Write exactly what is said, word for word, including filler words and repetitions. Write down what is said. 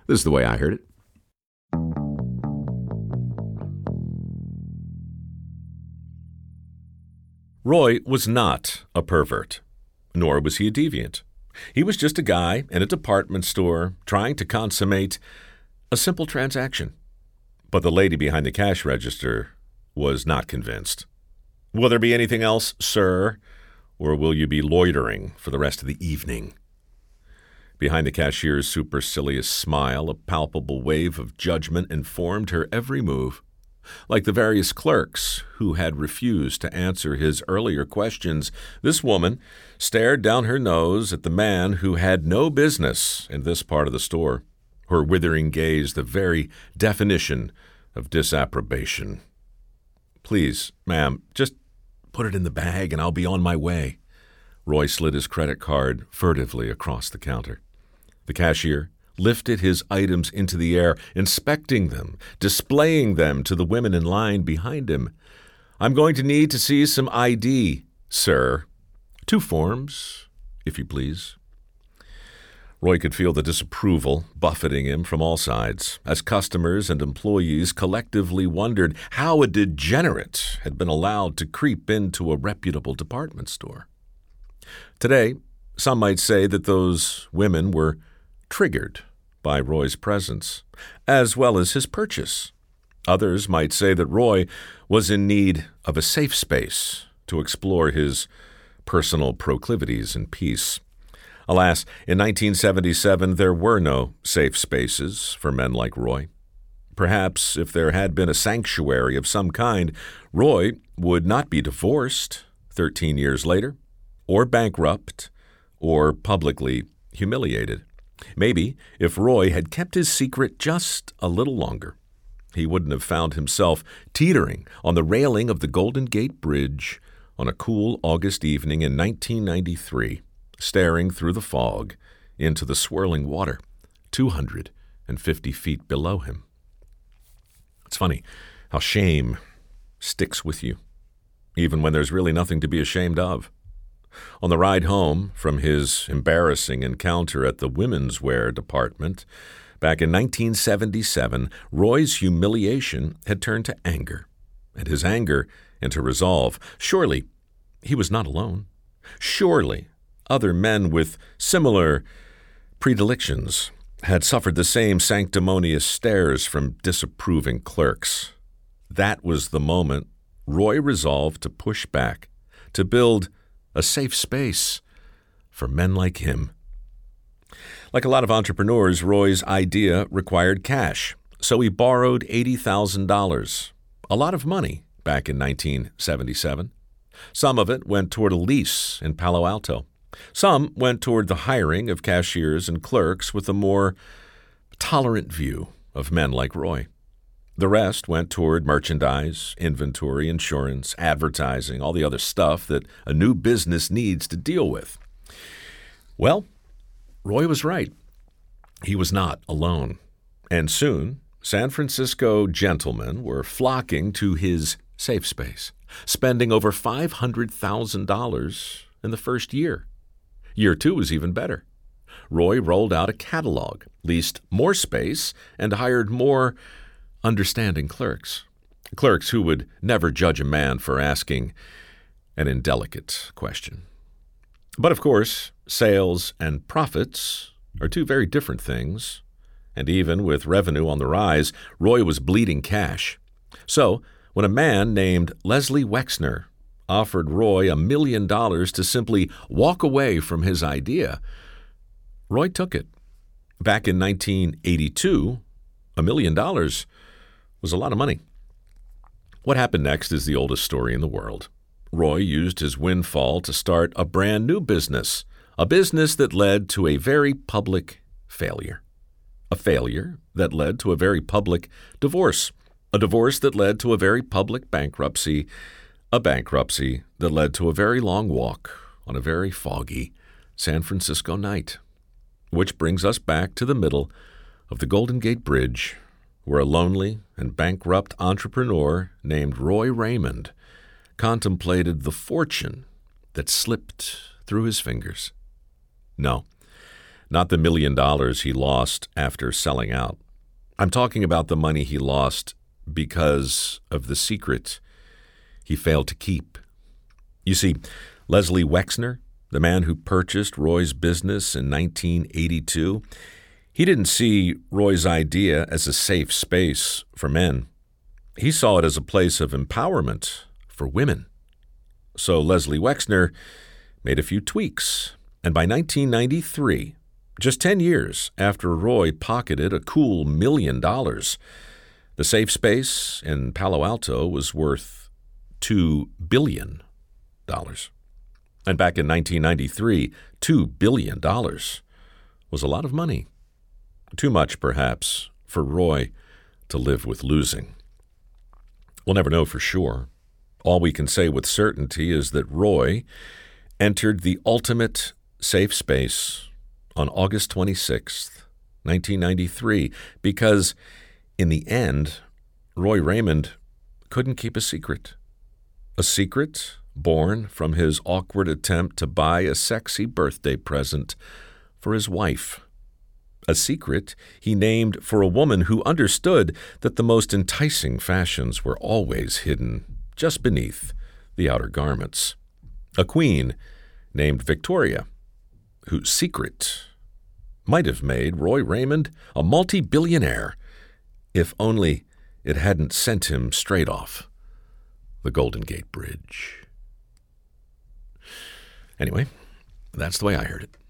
This is the way I heard it. Roy was not a pervert, nor was he a deviant. He was just a guy in a department store trying to consummate a simple transaction. But the lady behind the cash register was not convinced. "Will there be anything else, sir? Or will you be loitering for the rest of the evening?" Behind the cashier's supercilious smile, a palpable wave of judgment informed her every move. Like the various clerks who had refused to answer his earlier questions, this woman stared down her nose at the man who had no business in this part of the store, her withering gaze the very definition of disapprobation. "Please, ma'am, just put it in the bag and I'll be on my way." Roy slid his credit card furtively across the counter. The cashier lifted his items into the air, inspecting them, displaying them to the women in line behind him. "I'm going to need to see some I D, sir. Two forms, if you please." Roy could feel the disapproval buffeting him from all sides, as customers and employees collectively wondered how a degenerate had been allowed to creep into a reputable department store. Today, some might say that those women were triggered by Roy's presence, as well as his purchase. Others might say that Roy was in need of a safe space to explore his personal proclivities in peace. Alas, in nineteen seventy-seven, there were no safe spaces for men like Roy. Perhaps if there had been a sanctuary of some kind, Roy would not be divorced thirteen years later, or bankrupt, or publicly humiliated. Maybe if Roy had kept his secret just a little longer, he wouldn't have found himself teetering on the railing of the Golden Gate Bridge on a cool August evening in nineteen ninety-three, staring through the fog into the swirling water two hundred fifty feet below him. It's funny how shame sticks with you, even when there's really nothing to be ashamed of. On the ride home from his embarrassing encounter at the women's wear department back in nineteen seventy-seven, Roy's humiliation had turned to anger, and his anger into resolve. Surely he was not alone. Surely other men with similar predilections had suffered the same sanctimonious stares from disapproving clerks. That was the moment Roy resolved to push back, to build a safe space for men like him. Like a lot of entrepreneurs, Roy's idea required cash, so he borrowed eighty thousand dollars, a lot of money back in nineteen seventy-seven. Some of it went toward a lease in Palo Alto. Some went toward the hiring of cashiers and clerks with a more tolerant view of men like Roy. The rest went toward merchandise, inventory, insurance, advertising, all the other stuff that a new business needs to deal with. Well, Roy was right. He was not alone. And soon, San Francisco gentlemen were flocking to his safe space, spending over five hundred thousand dollars in the first year. Year two was even better. Roy rolled out a catalog, leased more space, and hired more understanding clerks. Clerks who would never judge a man for asking an indelicate question. But of course, sales and profits are two very different things, and even with revenue on the rise, Roy was bleeding cash. So, when a man named Leslie Wexner offered Roy a million dollars to simply walk away from his idea, Roy took it. Back in nineteen eighty-two, a million dollars was a lot of money. What happened next is the oldest story in the world. Roy used his windfall to start a brand new business, a business that led to a very public failure. A failure that led to a very public divorce. A divorce that led to a very public bankruptcy. A bankruptcy that led to a very long walk on a very foggy San Francisco night. Which brings us back to the middle of the Golden Gate Bridge, where a lonely and bankrupt entrepreneur named Roy Raymond contemplated the fortune that slipped through his fingers. No, not the million dollars he lost after selling out. I'm talking about the money he lost because of the secret he failed to keep. You see, Leslie Wexner, the man who purchased Roy's business in nineteen eighty-two, he didn't see Roy's idea as a safe space for men. He saw it as a place of empowerment for women. So Leslie Wexner made a few tweaks, and by nineteen ninety-three, just ten years after Roy pocketed a cool million dollars, the safe space in Palo Alto was worth two billion dollars. And back in nineteen ninety-three, two billion dollars was a lot of money. Too much, perhaps, for Roy to live with losing. We'll never know for sure. All we can say with certainty is that Roy entered the ultimate safe space on August twenty-sixth, nineteen ninety-three, because in the end, Roy Raymond couldn't keep a secret. A secret born from his awkward attempt to buy a sexy birthday present for his wife. A secret he named for a woman who understood that the most enticing fashions were always hidden just beneath the outer garments. A queen named Victoria, whose secret might have made Roy Raymond a multi-billionaire, if only it hadn't sent him straight off the Golden Gate Bridge. Anyway, that's the way I heard it.